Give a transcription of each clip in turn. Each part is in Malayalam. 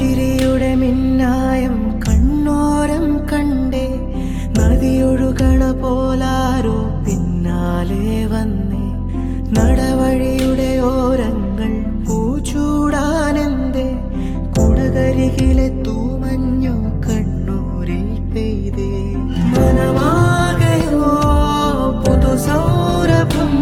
നറുചിരിയുടെ മിന്നായം കണ്ണോരം കണ്ടേ, നദിയൊഴുകണ പോലാരോ പിന്നാലെ വന്നേ. നടവഴിയുടെ ഓരങ്ങൾ പൂച്ചൂടാനെന്തേ, കുടകരികിലെ തൂമഞ്ഞു കണ്ണൂരിൽ പെയ്തേ. മനമാകയോ പുതുസൗരഭം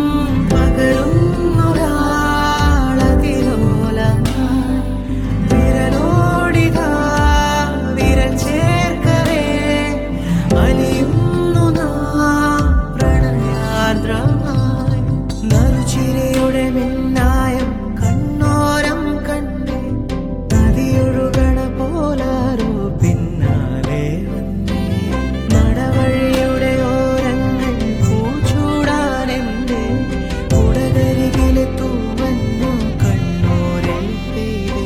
പകരുന്നൊരാളതിലോലമായി, വിരലോടിതാ വിരൽ ചേർക്കവേ അലിയുന്നു നാം പ്രണയാർദ്രമായി. നറുചിരിയുടെ മിന്നായം കണ്ണോരം കണ്ടേ, നദിയൊഴുകണ പോലാരോ പിന്നാലെ വന്നേ. നടവഴിയുടെ ഓരങ്ങൾ പൂച്ചൂടാനെന്തേ, കുടകരികിലെ തൂമഞ്ഞു കണ്ണൂരിൽ പെയ്തേ.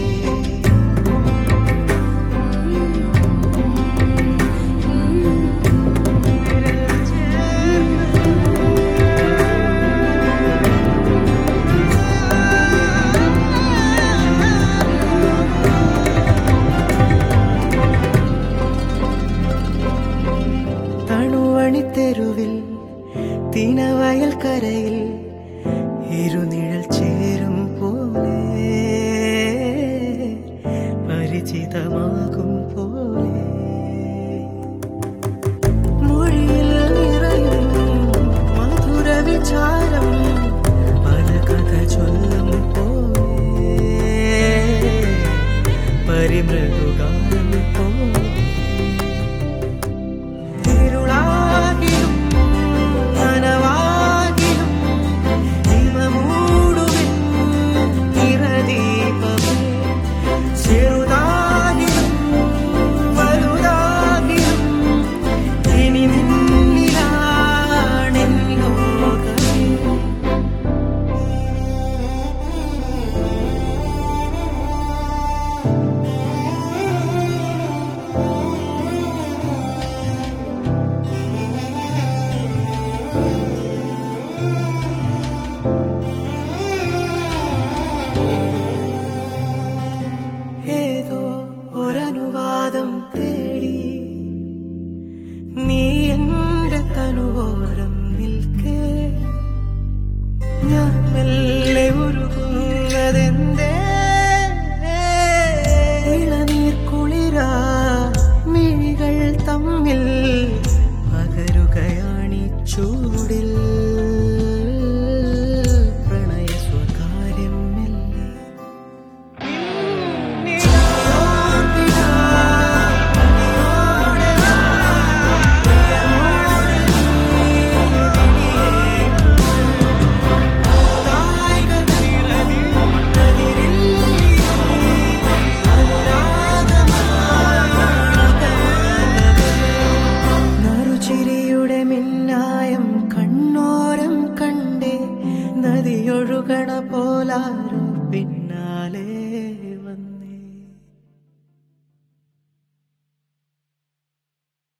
തണുവണിത്തെരുവിൽ തിനവയൽ കരയിൽ ഇരുനിഴൽ ചേരും പോലെ, പരിചിതമാകും പോലെ, മൊഴിയിൽ നിറയും മധുര വിചാരം പല കഥ ചൊല്ലും പോലെ, പരിമൃദുഗാനം പോലെ. ഇരുളാകിലും നനവാകിലും ഹിമമൂടുവിൻ നിറദീപമേ, ചെറുതാകിലും വലുതാകിലും ഇനി നിന്നിലാണെൻ ലോകമേ. ഏതോ ഒരനുവാദം തേടി നീ എന്റെ തനുവോരം നിൽക്കേ, ഞാൻ മെല്ലെ ഉരുകുന്നതെന്തേ. ഇളനീർ കുളിരാ മിഴികൾ തമ്മിൽ പകരുകയാണീ ചൂടിൽ, പ്രണയ സ്വകാര്യം മെല്ലെ. നറുചിരിയുടെ മിന്നായം കണ്ണോരം കണ്ടേ, നദിയൊഴുകണ പോലാരോ